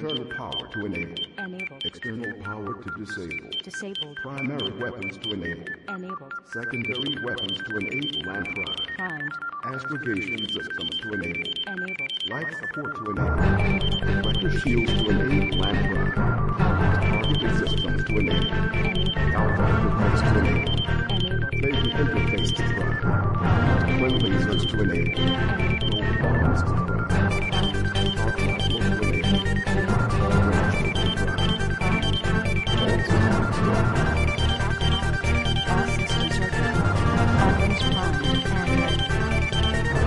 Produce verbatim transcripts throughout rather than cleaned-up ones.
Internal power to enable. Enabled. External power to disable. Disabled. Primary weapons to enable. Enabled. Secondary weapons to enable and prime. Primed. Astrogation systems to enable. Enabled. Life support to enable. Reflector shields to enable and prime. Targeted systems to enable. Enabled. Outbound defense to enable. Enabled. Laser interface to prime. Twin lasers to enable. Global arms to prime. Arc rifle to enable. Range to prime. All systems prime. All systems are go. Weapons primed and ready.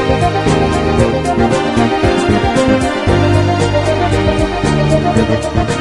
Thank you.